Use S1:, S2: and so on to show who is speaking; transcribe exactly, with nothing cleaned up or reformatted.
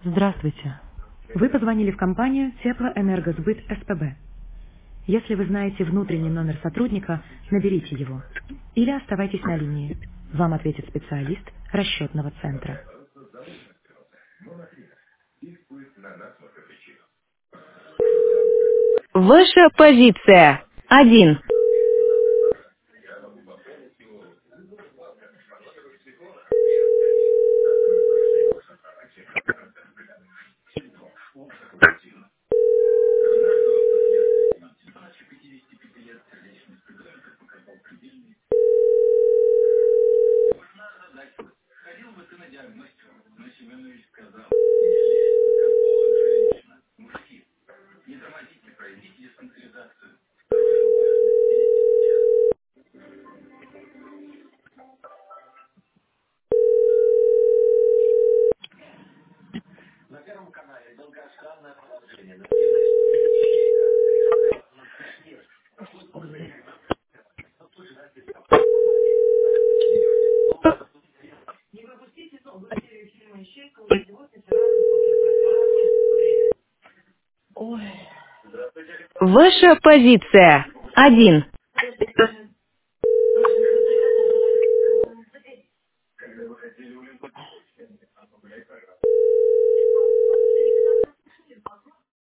S1: Здравствуйте. Вы позвонили в компанию Теплоэнергосбыт СПБ. Если вы знаете внутренний номер сотрудника, наберите его. Или оставайтесь на линии. Вам ответит специалист расчетного центра.
S2: Ваша позиция. Один. Ваша позиция. Один.